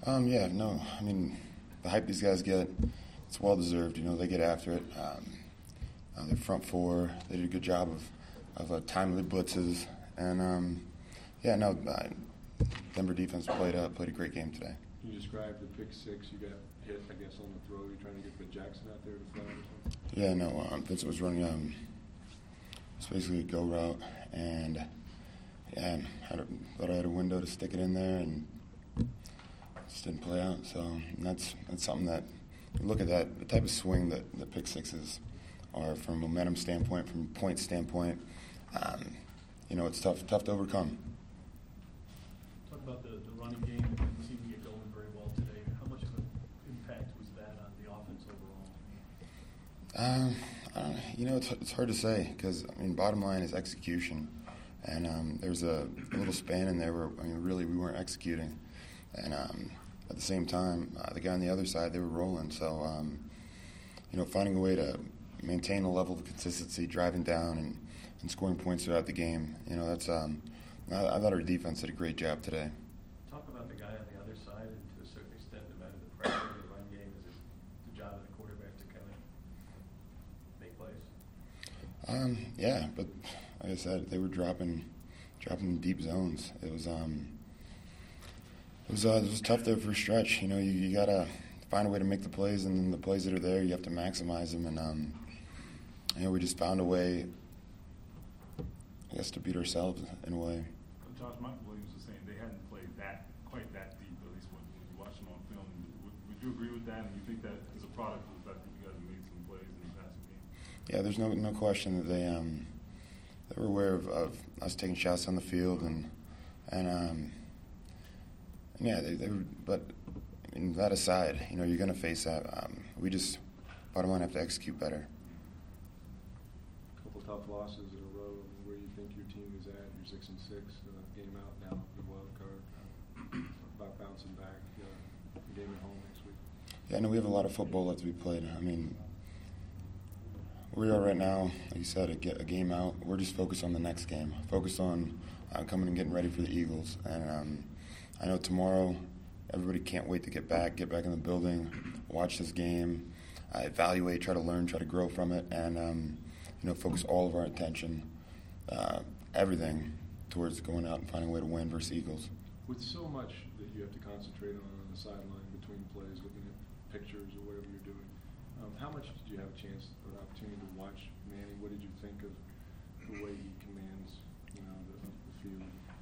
Yeah, no, I mean, the hype these guys get, it's well deserved. They get after it. Their front four, they did a good job of timely blitzes, and Denver defense played a great game today. Can you describe the pick six? You got hit, I guess, on the throw. You're trying to get Vic Jackson out there to throw or something? Yeah, no, Vincent was running it's basically a go route, and thought I had a window to stick it in there, and just didn't play out. So that's something that you look at the type of swing that the pick sixes are from a momentum standpoint, from a point standpoint. It's tough to overcome. Talk about the running game. It didn't seem to get going very well today. How much of an impact was that on the offense overall? It's hard to say because bottom line is execution, and there's a little span in there where really we weren't executing, and at the same time the guy on the other side, they were rolling. So finding a way to maintain a level of consistency, driving down and scoring points throughout the game. That's I thought our defense did a great job today. Talk about the guy on the other side, and to a certain extent, no matter the pressure of the run game, is it the job of the quarterback to kind of make plays? Yeah, but like I said, they were dropping deep zones. It was tough there for a stretch. You gotta find a way to make the plays, and then the plays that are there, you have to maximize them. And we just found a way, I guess, to beat ourselves in a way. Josh, Michael Williams was saying they hadn't played quite that deep, at least when you watch them on film. Would you agree with that? And you think that is a product of the fact that you guys have made some plays in the passing game? Yeah, there's no question that they were aware of us taking shots on the field, and they were. But that aside, you're going to face that. We just bottom line have to execute better. A couple tough losses in a row. Where you think your team is at? You're 6-6, game out now, the wild card. About bouncing back. Game at home next week. Yeah, I know we have a lot of football left to be played. Where we are right now, like you said, a game out. We're just focused on the next game. Focused on coming and getting ready for the Eagles. And I know tomorrow, everybody can't wait to get back in the building, watch this game, evaluate, try to learn, try to grow from it, and focus all of our attention, everything, towards going out and finding a way to win versus Eagles. With so much that you have to concentrate on the sideline between plays, looking at pictures or whatever you're doing, how much did you have a chance or an opportunity to watch Manny? What did you think of the way he commands, the field?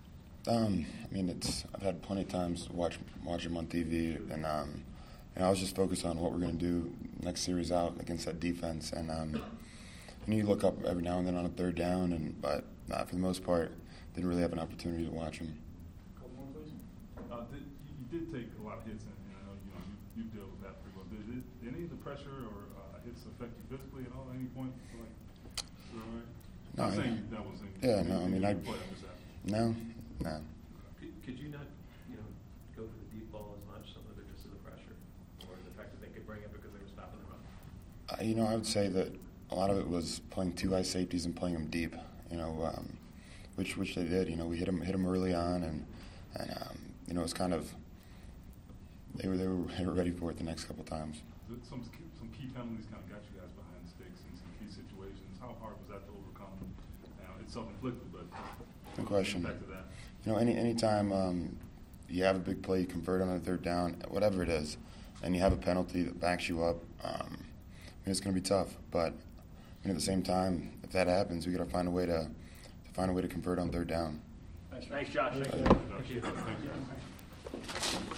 I've had plenty of times to watch him on TV, and I was just focused on what we're going to do next series out against that defense, and you look up every now and then on a third down, but for the most part, didn't really have an opportunity to watch him. Couple more, please. You did take a lot of hits, and I know you dealt with that pretty well. Did any of the pressure or hits affect you physically at all at any point? No. I'm saying that was. No. Could you not, go for the deep ball as much, some of it just to the pressure, or the fact that they could bring it because they were stopping the run? I would say that a lot of it was playing two high safeties and playing them deep. Which they did. We hit them early on, and it was kind of they were ready for it the next couple of times. Some key penalties kind of got you guys behind the sticks in some key situations. How hard was that to overcome? It's self-inflicted, but no question. Back to that. Anytime you have a big play, you convert on a third down, whatever it is, and you have a penalty that backs you up, it's going to be tough. But at the same time, if that happens, we got to find a way to convert on third down. Thanks, Josh. Thank you.